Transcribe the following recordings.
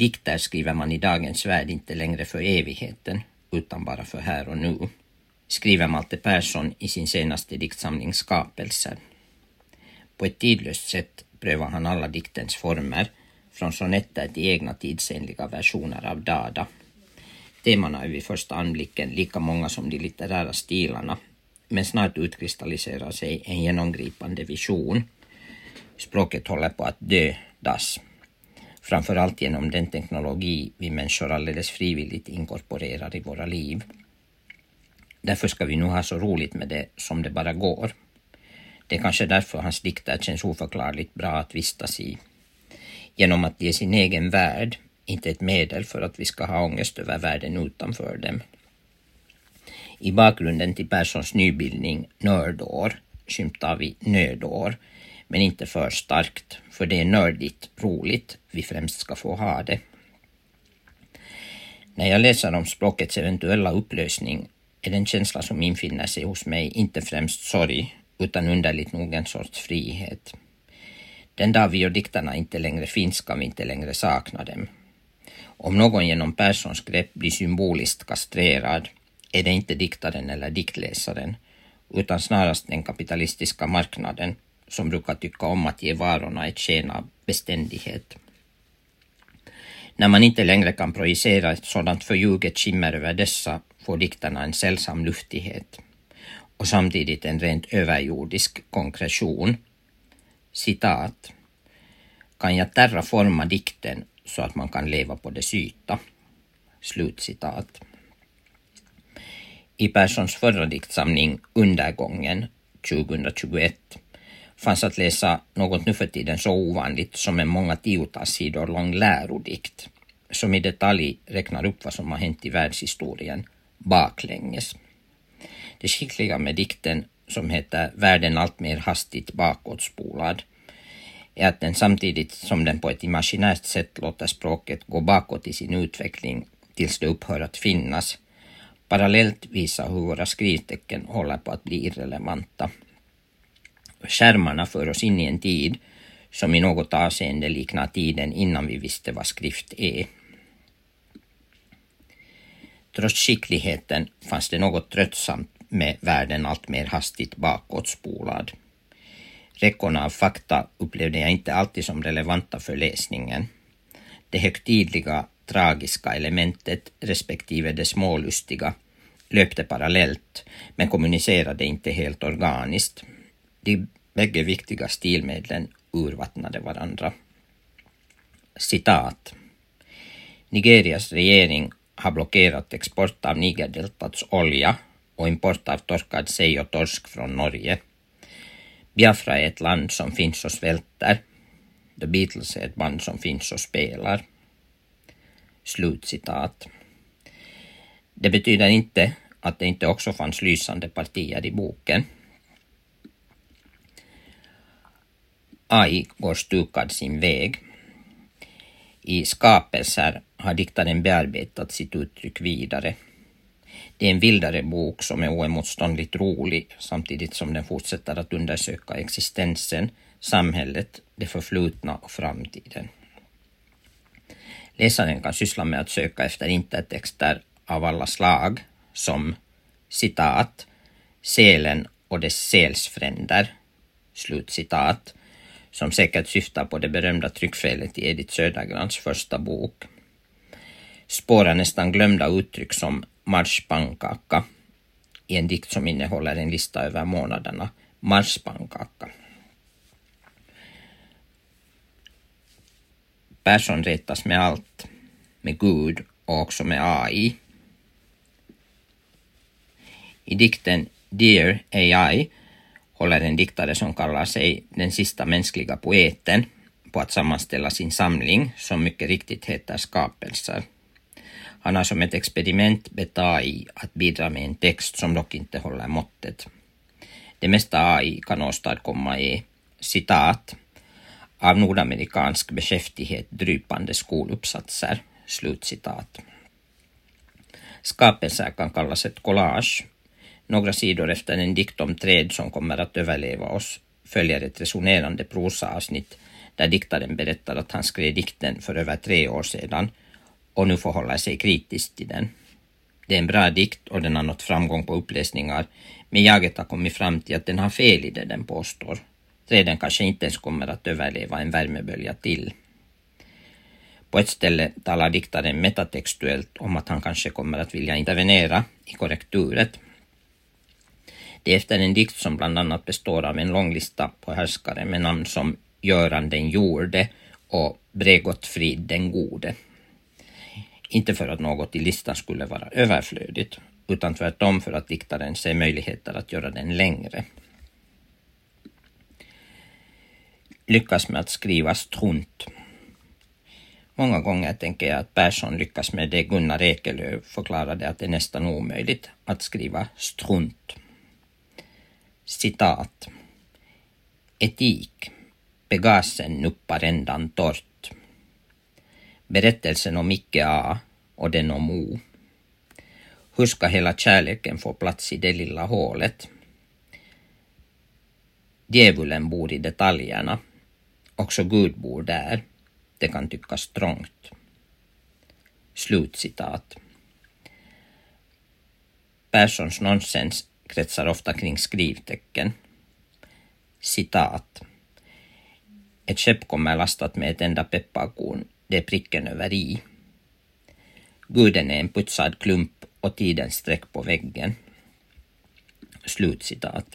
Dikter skriver man i dagens värld inte längre för evigheten, utan bara för här och nu, skriver Malte Persson i sin senaste diktsamling Skapelser. På ett tidlöst sätt prövar han alla diktens former, från sonetter till egna tidsenliga versioner av Dada. Temana är vid första anblicken lika många som de litterära stilarna, men snart utkristalliserar sig en genomgripande vision. Språket håller på att dödas, framförallt genom den teknologi vi människor alldeles frivilligt inkorporerar i våra liv. Därför ska vi nu ha så roligt med det som det bara går. Det är kanske därför hans dikter känns oförklarligt bra att vistas i. Genom att ge sin egen värld, inte ett medel för att vi ska ha ångest över världen utanför dem. I bakgrunden till Perssons nybildning Nördår skymtar vi nödår, men inte för starkt, för det är nördigt roligt vi främst ska få ha det. När jag läser om språkets eventuella upplösning är den känsla som infinner sig hos mig inte främst sorg, utan underligt nog en sorts frihet. Den dag vi och diktarna inte längre finns kan vi inte längre sakna dem. Om någon genom Perssons grepp blir symboliskt kastrerad är det inte diktaren eller diktläsaren, utan snarast den kapitalistiska marknaden som brukar tycka om att ge varorna ett sken av beständighet. När man inte längre kan projicera ett sådant förljuget skimmer över dessa får diktarna en sällsam luftighet och samtidigt en rent överjordisk konkretion. Citat: kan jag terraforma dikten så att man kan leva på dess yta? Slutcitat. I Perssons förra diktsamling Undergången 2021 fanns att läsa något nu för tiden så ovanligt som en många tiotals sidor lång lärodikt som i detalj räknar upp vad som har hänt i världshistorien baklänges. Det skickliga med dikten, som heter Världen allt mer hastigt bakåtspolad, är att den samtidigt som den på ett imaginärt sätt låter språket gå bakåt i sin utveckling tills det upphör att finnas, parallellt visar hur våra skrivtecken håller på att bli irrelevanta. Skärmarna för oss in i en tid som i något avseende liknar tiden innan vi visste vad skrift är. Trots skickligheten fanns det något tröttsamt med världen allt mer hastigt bakåtspolad. Räckorna av fakta upplevde jag inte alltid som relevanta för läsningen. Det högtidliga, tragiska elementet respektive det smålustiga löpte parallellt men kommunicerade inte helt organiskt. De bägge viktiga stilmedlen urvattnade varandra. Citat: Nigerias regering har blockerat export av Nigerdeltats olja och import av torkad sej och torsk från Norge. Biafra är ett land som finns och svälter. The Beatles är ett band som finns och spelar. Slutcitat. Det betyder inte att det inte också fanns lysande partier i boken. AI går stukad sin väg. I Skapelser har diktaren bearbetat sitt uttryck vidare. Det är en vildare bok som är oemotståndligt rolig samtidigt som den fortsätter att undersöka existensen, samhället, det förflutna och framtiden. Läsaren kan syssla med att söka efter intertexter av alla slag som citat, sälen och dess sälsfränder, slutcitat, som säkert syftar på det berömda tryckfelet i Edith Södergrans första bok. Spårar nästan glömda uttryck som marspannkaka i en dikt som innehåller en lista över månaderna. Marspannkaka. Persson retas med allt, med Gud och också med AI. I dikten Dear AI håller en diktare som kallar sig den sista mänskliga poeten på att sammanställa sin samling som mycket riktigt heter Skapelser. Han har som ett experiment bett AI att bidra med en text som dock inte håller måttet. Det mesta AI kan åstadkomma är citat av nordamerikansk beskäftighet drypande skoluppsatser, slutcitat. Skapelser kan kallas ett collage. Några sidor efter en dikt om träd som kommer att överleva oss följer ett resonerande prosaavsnitt där diktaren berättar att han skrev dikten för över 3 år sedan och nu förhåller sig kritiskt till den. Det är en bra dikt och den har nått framgång på uppläsningar, men jaget har kommit fram till att den har fel i det den påstår. Träden kanske inte ens kommer att överleva en värmebölja till. På ett ställe talar diktaren metatextuellt om att han kanske kommer att vilja intervenera i korrekturet. Det är efter en dikt som bland annat består av en lång lista på härskare med namn som Göran den Jorde och Bregotfrid den Gode. Inte för att något i listan skulle vara överflödigt, utan tvärtom för att diktaren ser möjligheter att göra den längre. Lyckas med att skriva strunt. Många gånger tänker jag att Persson lyckas med det Gunnar Ekelöf förklarade att det är nästan omöjligt att skriva strunt. Citat. Etik. Pegasen nuppar ändan torrt. Berättelsen om Icke A och den om O. Hur ska hela kärleken få plats i det lilla hålet? Djävulen bor i detaljerna. Också Gud bor där. Det kan tyckas trångt. Slutcitat. Perssons nonsens kretsar ofta kring skrivtecken. Citat. Ett skepp kommer lastat med ett enda pepparkorn. Det är pricken över i. Guden är en putsad klump och tidens streck på väggen. Slutcitat.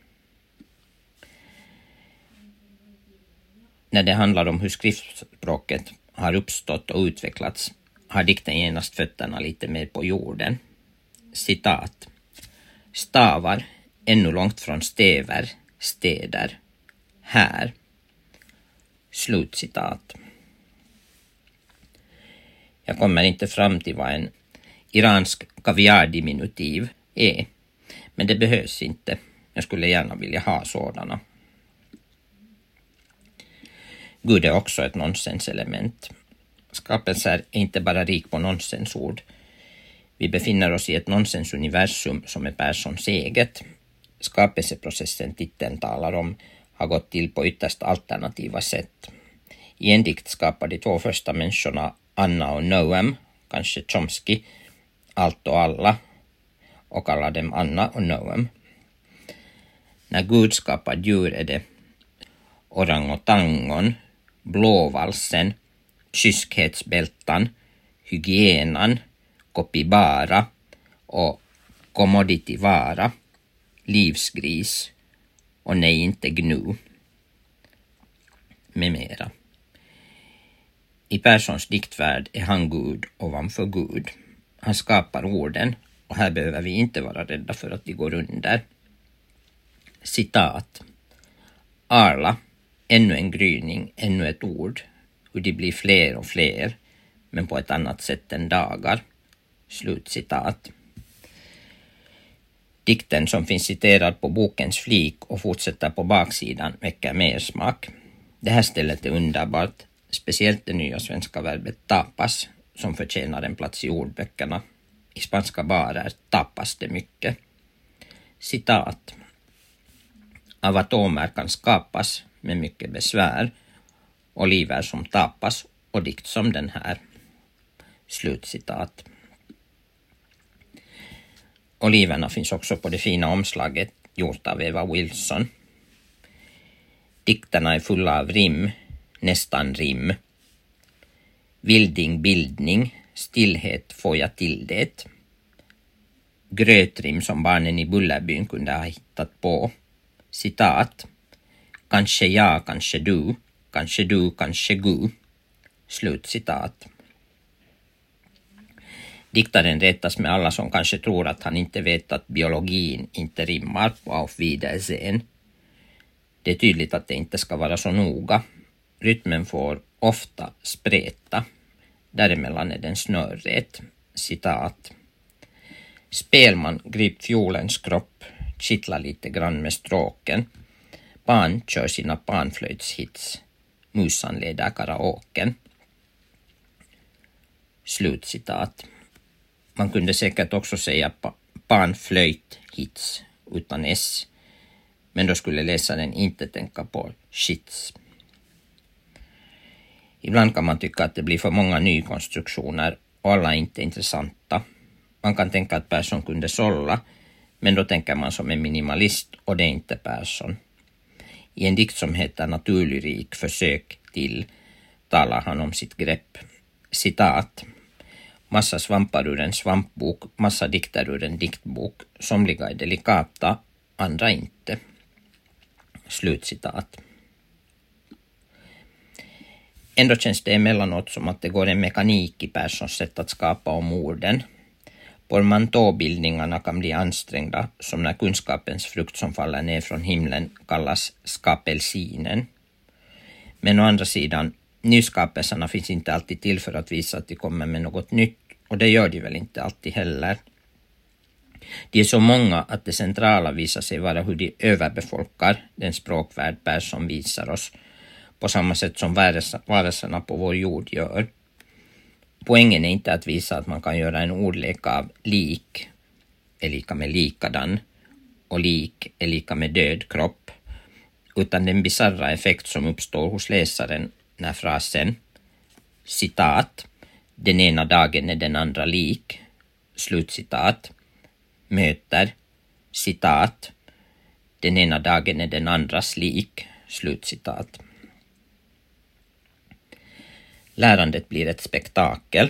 När det handlar om hur skriftspråket har uppstått och utvecklats har dikten genast fötterna lite mer på jorden. Citat. Stavar, ännu långt från stäver, städer, här. Slutcitat. Jag kommer inte fram till vad en iransk kaviardiminutiv är, men det behövs inte. Jag skulle gärna vilja ha sådana. Gud är också ett nonsenselement. Skapelsen är inte bara rik på nonsensord. Vi befinner oss i ett nonsensuniversum som är Perssons eget. Skapelseprocessen titeln talar om har gått till på ytterst alternativa sätt. I en dikt skapar de 2 första människorna Anna och Noam, kanske Chomsky, allt och alla, och kallar dem Anna och Noam. När Gud skapar djur är det orangotangon, blåvalsen, kyskhetsbältan, hygienan, kopibara och commodityvara, livsgris och nej inte gnu, med mera. I Perssons diktvärld är han Gud ovanför Gud. Han skapar orden och här behöver vi inte vara rädda för att de går under. Citat. Arla, ännu en gryning, ännu ett ord, hur de blir fler och fler, men på ett annat sätt än dagar. Slutcitat. Dikten som finns citerad på bokens flik och fortsätter på baksidan väcker mer smak. Det här stället är underbart, speciellt det nya svenska verbet tapas som förtjänar en plats i ordböckerna. I spanska barer tapas det mycket. Citat. Av atomer kan skapas med mycket besvär, oliver som tapas och dikt som den här. Slutcitat. Oliverna finns också på det fina omslaget gjort av Eva Wilson. Dikterna är fulla av rim, nästan rim. Vilding, bildning, stillhet får jag till det. Grötrim som barnen i Bullerbyn kunde ha hittat på. Citat. Kanske jag, kanske du, kanske du, kanske gu. Slutcitat. Diktaren rättas med alla som kanske tror att han inte vet att biologin inte rimmar på Auf Wiedersehen. Det är tydligt att det inte ska vara så noga. Rytmen får ofta spreta. Däremellan är den snörrät. Citat. Spelman grip fiolens kropp, kittlar lite grann med stråken. Pan kör sina panflöjtshits. Musan leder karaoken. Slutcitat. Man kunde säkert också säga panflöjthits utan s, men då skulle läsaren inte tänka på shits. Ibland kan man tycka att det blir för många nykonstruktioner och alla är inte intressanta. Man kan tänka att Persson kunde sålla, men då tänker man som en minimalist och det är inte Persson. I en dikt som heter Naturlyrik försök till talar han om sitt grepp. Citat. Massa svampar ur en svampbok, massa dikter ur en diktbok. Somliga är delikata, andra inte. Slutcitat. Ändå känns det emellanåt som att det går en mekanik i Perssons sätt att skapa om orden. Portmanteaubildningarna kan bli ansträngda, som när kunskapens frukt som faller ner från himlen kallas skapelsinen. Men å andra sidan, nyskapelserna finns inte alltid till för att visa att de kommer med något nytt, och det gör de väl inte alltid heller. De är så många att det centrala visar sig vara hur de överbefolkar den språkvärld Persson visar oss, på samma sätt som varelserna på vår jord gör. Poängen är inte att visa att man kan göra en ordlek av lik är lika med likadan och lik är lika med död kropp, utan den bizarra effekt som uppstår hos läsaren när frasen citat, den ena dagen är den andra lik, slutcitat, möter citat, den ena dagen är den andras lik, slutcitat. Lärandet blir ett spektakel.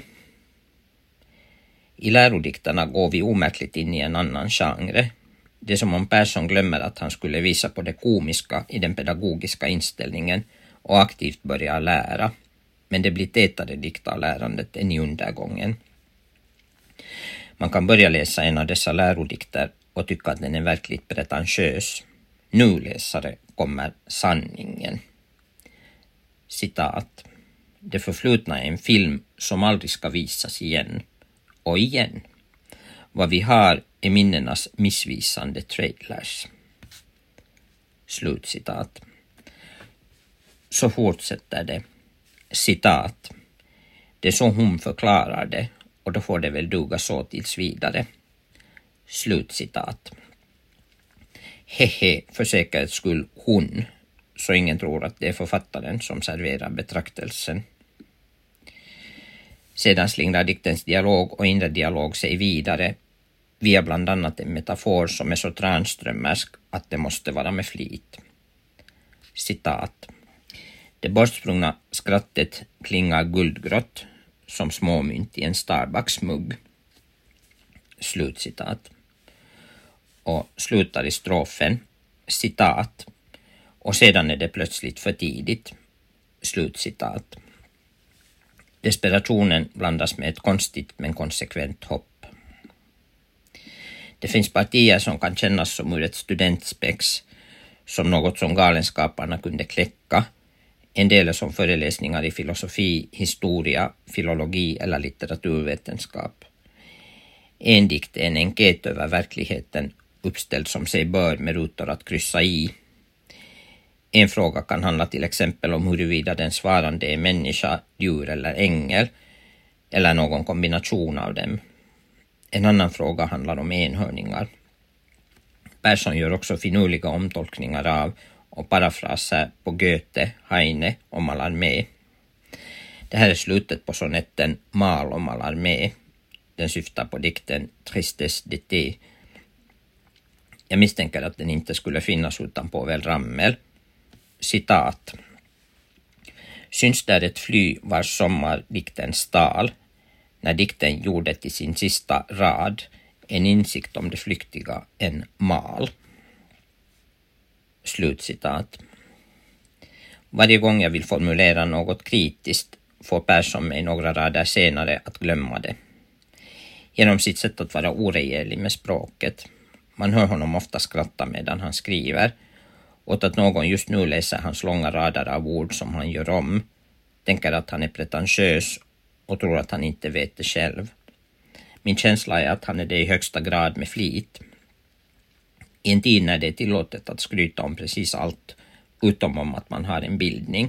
I lärodikterna går vi omärkligt in i en annan genre. Det är som om Persson glömmer att han skulle visa på det komiska i den pedagogiska inställningen och aktivt börja lära. Men det blir tätare dikt av lärandet än i undergången. Man kan börja läsa en av dessa lärodikter och tycka att den är verkligt pretentiös. Nu, läsare, kommer sanningen. Citat. Det förflutna är en film som aldrig ska visas igen. Och igen. Vad vi har är minnenas missvisande trailers. Slutcitat. Så fortsätter det. Citat. Det är så hon förklarar det, och då får det väl duga så tills vidare. Slutcitat. Hehe, för säkerhets skull hon, så ingen tror att det är författaren som serverar betraktelsen. Sedan slingrar diktens dialog och inre dialog sig vidare via bland annat en metafor som är så tranströmmersk att det måste vara med flit. Citat. Det bortsprungna skrattet klingar guldgrått som småmynt i en Starbucks-mugg. Slutcitat. Och slutar i strofen. Citat. Och sedan är det plötsligt för tidigt. Slutcitat. Desperationen blandas med ett konstigt men konsekvent hopp. Det finns partier som kan kännas som ur ett studentspex, som något som galenskaparna kunde kläcka. En del är som föreläsningar i filosofi, historia, filologi eller litteraturvetenskap. En dikt är en enkät över verkligheten, uppställd som sig bör med rutor att kryssa i. En fråga kan handla till exempel om huruvida den svarande är människa, djur eller ängel, eller någon kombination av dem. En annan fråga handlar om enhörningar. Persson gör också finurliga omtolkningar av och parafraser på Goethe, Heine och Mallarmé. Det här är slutet på sonetten Mal och Mallarmé. Den syftar på dikten Tristesse d'été. Jag misstänker att den inte skulle finnas utan Povel Ramel. Citat. Syns där ett fly vars sommar dikten stal, när dikten gjorde till sin sista rad en insikt om det flyktiga, en mal. Slutcitat. Varje gång jag vill formulera något kritiskt får Persson mig några rader senare att glömma det. Genom sitt sätt att vara oregerlig med språket. Man hör honom ofta skratta medan han skriver, och att någon just nu läser hans långa rader av ord som han gör om, tänker att han är pretentiös och tror att han inte vet det själv. Min känsla är att han är det i högsta grad med flit. I en tid när det är tillåtet att skryta om precis allt, utom om att man har en bildning.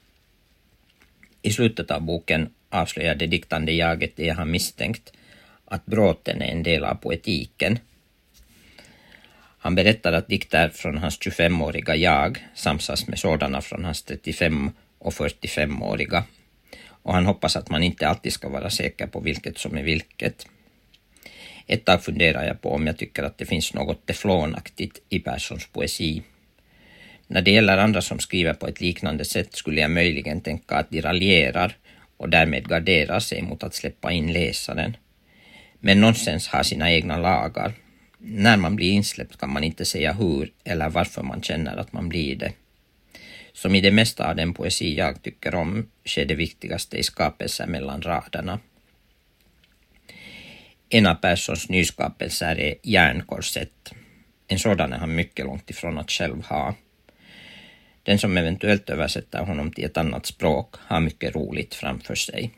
I slutet av boken avslöjar det diktande jaget det jag har misstänkt, att bråten är en del av poetiken. Han berättar att dikter från hans 25-åriga jag samsas med sådana från hans 35- och 45-åriga. och han hoppas att man inte alltid ska vara säker på vilket som är vilket. Ett tag funderar jag på om jag tycker att det finns något teflonaktigt i Perssons poesi. När det gäller andra som skriver på ett liknande sätt skulle jag möjligen tänka att de raljerar och därmed garderar sig mot att släppa in läsaren. Men nonsens har sina egna lagar. När man blir insläppt kan man inte säga hur eller varför man känner att man blir det. Som i det mesta av den poesi jag tycker om sker det viktigaste i skapelser mellan raderna. En av Perssons nyskapelser är järnkorsett. En sådan är han mycket långt ifrån att själv ha. Den som eventuellt översätter honom till ett annat språk har mycket roligt framför sig.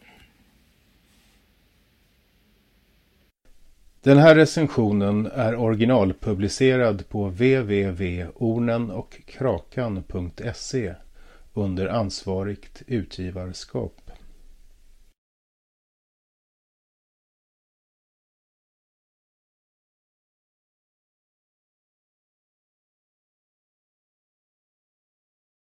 Den här recensionen är originalpublicerad på www.ornenochkrakan.se under ansvarigt utgivarskap.